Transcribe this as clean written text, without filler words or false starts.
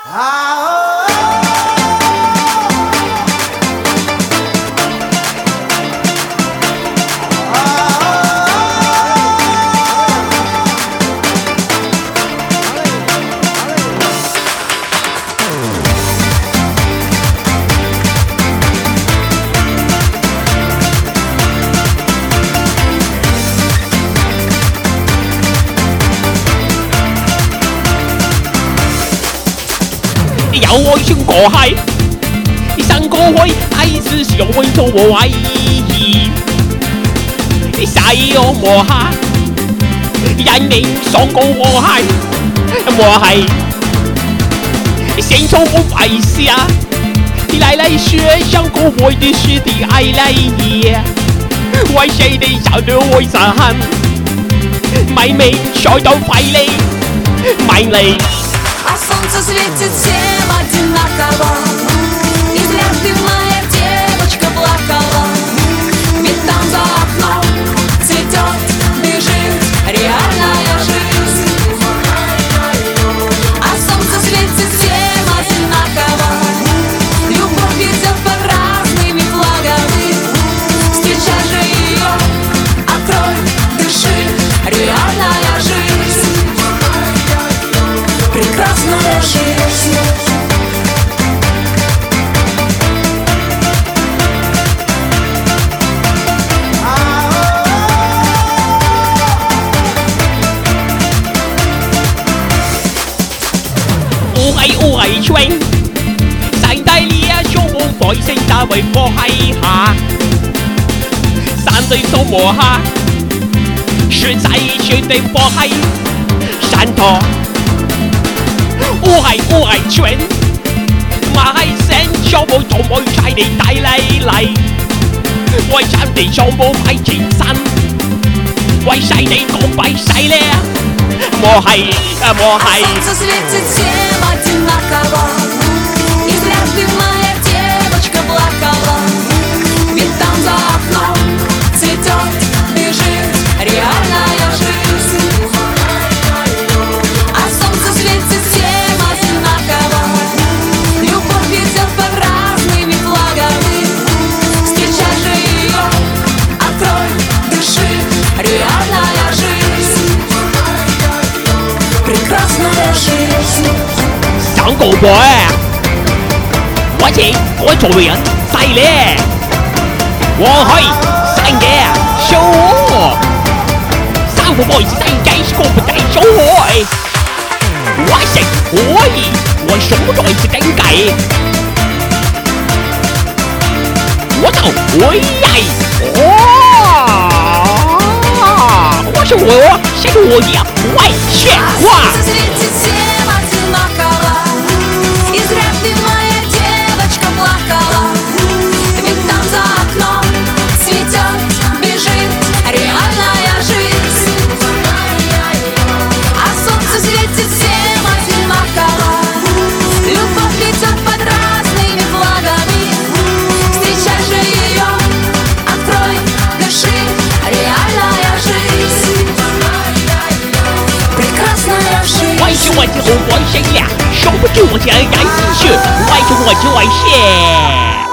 有愛先過係，生過去還是想做我愛意，使我磨下，人民上過我係，我係，先從我擺下，來來學上過我的師弟愛來也，為誰的找到我傷痕，妹妹學到快樂，美麗。 А солнце светит всем одинаково. И зря ты, моя девочка, плакала. Ведь там за окном цветет, бежит реальная жизнь. А солнце светит всем одинаково. Любовь идет под разными флагами. Встречай же ее, открой, дыши, реальная жизнь. Прекрасная жизнь. 烏藝川，上帝呢一種百姓大為放喺下，山對手磨下，雪仔雪地放喺山頭。烏藝川，馬係聲上冇同冇齊地帶嚟，為山地上冇擺前身，為晒地講擺晒咧，我係。 Солнце светит всем одинаково. И зря ты, моя девочка, плакала. Ведь там за окном цветет, бежит реальная жизнь. А солнце светит всем одинаково. Любовь идет под разными флагами. Встречай же ее, открой, дыши, реальная жизнь. Прекрасная жизнь. 想過我啊！我似我做人犀利，我可以生嘅show我，生活可以世界是個不大show我，我食可以，我什麼都是頂計，我就可以，我是我，是我也會學話。 Солнце светит всем одинаково. И зря ты, моя девочка, плакала. Ведь там за окном цветет, бежит реальная жизнь. А солнце светит всем одинаково. Любовь идет под разными флагами. Встречай же ее, открой, дыши, реальная жизнь. Прекрасная жизнь. 为什么就我谁呀？说不住我这样感兴趣，为什么就我谁？